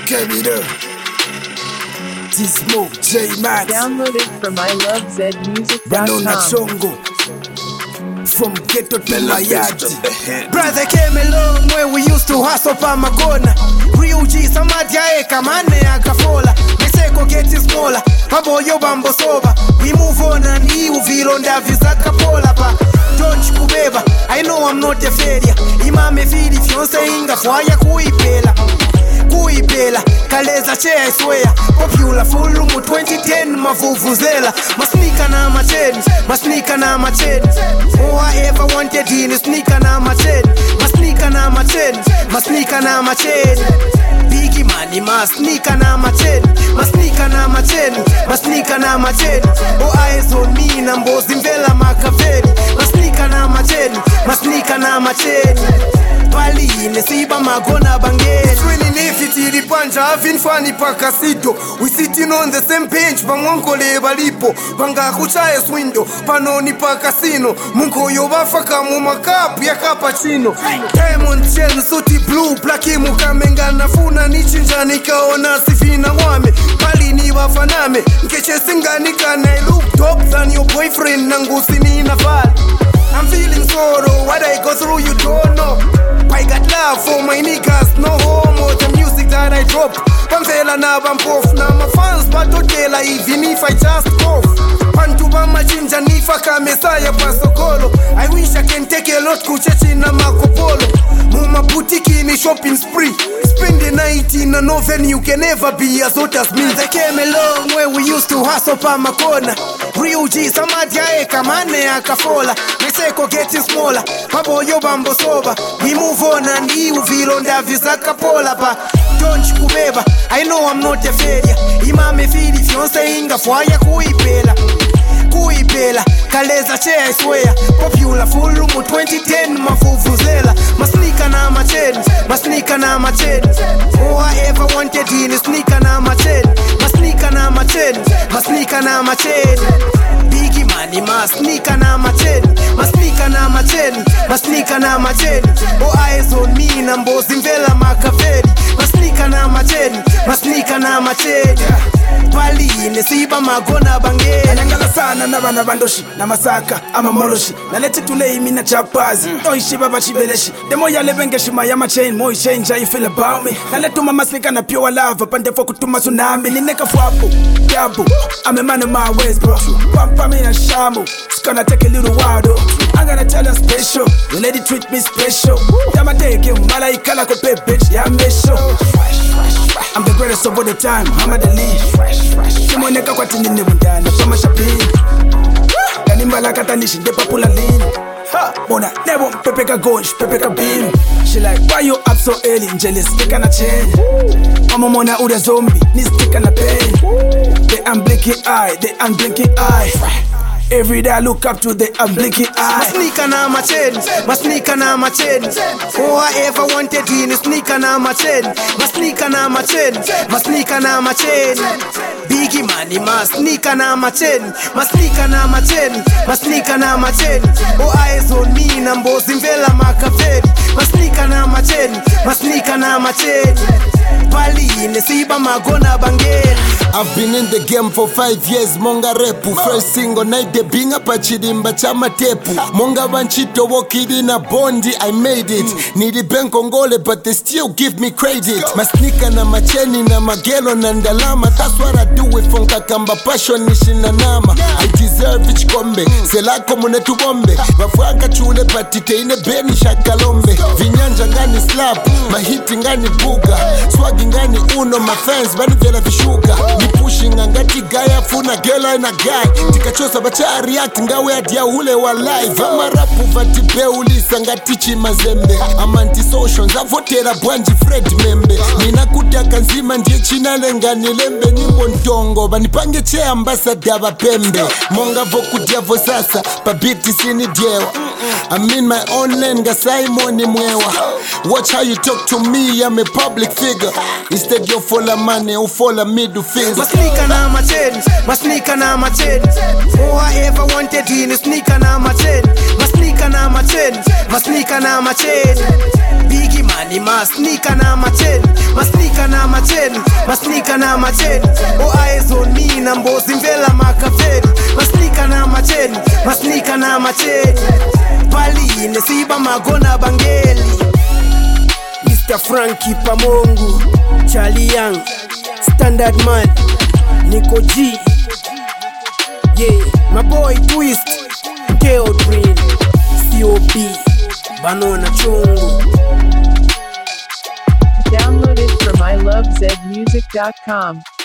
Give me the T-Smoke, J-Max. Download it from ilovezmusic.com. Banona Chongo. From ghetto to Mayadi. Brother came a long way, we used to hustle pa magona. Real G, samadi ya eka mane ya kafola. Meseko getting smaller, paboyo bambo soba. We move on and you vilonda vizaka pola pa. Don't kubeba, I know I'm not a failure. Imame fili fionse inga fwaya kuipela. Kuipela, kaleza che I swear. Popular full room 2010 mavuvuzela. Masnika na macheni, masnika na macheni. All I ever wanted in is sneaker na macheni. Masnika na macheni, masnika na macheni. Biggie money, masnika na macheni. Masnika na macheni, masnika na macheni. All eyes on me, nambozi mvela makaveli. Masnika na macheni, masnika na macheni. Pali nesiba magona bangeli. Swinging nifiti lipanja having funny pakasito. We sitting on the same page bangonko leba lipo. Banga kuchaya swindo panoni pakasino. Munko yobafaka mu makapu ya cappuccino. Diamond chain suti blue plaki mukamenga nafuna nichinja nikaona sifina wame. Pali ni wafaname nkeche singanika na I look top than your boyfriend nangusi ni nafal. I'm feeling sorrow, what I go through you don't know. I got love for my niggas, no homo. The music that I drop, Pamfela na bampof. Na my fans batotela even if I just cough. Pantu bama jinja nifaka mesaya pasokolo. I wish I can take a lot kuchechi na Marco Polo. Muma boutique ni shopping spree. Spend the night in a no venue, can never be as hot as me. They came a long way, we used to hustle pa makona. Real G, samadi ya eka mane ya kafola. Meseko getting smaller, paboyo bambo soba. We move on and you vilonda vizaka pola pa. Don't kubeba, I know I'm not a failure. Imame fili fionse inga fwaya kuipela. Kuipela, kaleza che I swear. Popular full room 2010 mavuvuzela. Masnika na macheni, masnika na macheni. All I ever wanted in is sneaker na macheni. Masnika na macheni, masnika na macheni. Biggie money, masnika na macheni. Masnika na macheni, masnika na macheni. All eyes on me, nambozi mvela makaveli. Masnika na macheni, masnika na macheni. Pali nesiba magona bangeli. Anangala sana na bana bandoshi na masaka ama moloshi. Na lete tule imi na chapazi. Oishi baba chibeleshi. Demo ya lebengeshi mayama chain. Moi change how you feel about me. Na letu mama slika na pure love. Pande fo kutuma tsunami. Nineka fwapo, yabu. I'm a man of my ways bro. Pampa me na shamu. It's gonna take a little while though. I'm gonna tell her special. The lady treat me special. Yama take you. Mala ikala ko pe bitch. Yeah me show. I'm the greatest of all the time. I'm at the lead. Simoneka kwa tini nebundana Pama shapini Kanimba katanishi de papula lini Mona nebo pepeka gonsh, pepeka beam. She like, why you up so early? Njeli stika na chain. Mama mona uda zombie, ni stika na pain. The unblinking eye, the unblinking eye. Every day I look up to the unblinking eye. Masnika na macheni, masnika na macheni. All I ever wanted in is sneaker na macheni. Masnika na macheni, masnika na macheni. Biggie money, masnika na macheni. Masnika na macheni, masnika na macheni. All eyes on me, nambozi mvela makaveli. Masnika na macheni, masnika na macheni. Pali nesiba magona bangeli. I've been in the game for 5 years, monga repu. First single night de binga pachirimba chama tepu. Monga banchito wokidi na bondi, I made it. Nidi benkongole but they still give me credit. Masnika na macheni na magelo na ndalama. That's what I do with fonka kamba passion nishina nama. I deserve each kombe, selako mune tubombe. Wafuanga chule patite ine beni shakalombe. Vinyanja ngani slap, mahiti ngani buga. Swagi ngani uno, my fans bani vela vishuga. Pushing angati gaya funa gela na guy. Tikachosa bacha react ngawe adia ule wa live. Ama rapu vatibe ulisa ngati chimazembe. Ama anti-social zavotera bwanji Fred membe. Nina kutaka nzima ndiye china lenga nilembe. Nyimbo ntongo banipange che ambassador bapembe. Monga voku diavo sasa pabiti sini diewa. I'm in my own lane ga Simon mwewa. Watch how you talk to me, I'm a public figure. Instead you follow money, you follow middle finger. Masnika na macheni, masnika na macheni. All I ever wanted in is sneaker na macheni. Masnika na macheni, masnika na macheni. Biggie money, masnika na macheni. Masnika na macheni, masnika na macheni. O eyes on me na mbozi mvela makaveri. Masnika na macheni, masnika na macheni. Pali nesiba magona bangeli. Mr. Frankie Pamongu, Charlie Young, Standard Man, Nico G. Yeah, my boy Twist, Keo Green, COB, Banana Chungu. Download it from ilovezmusic.com.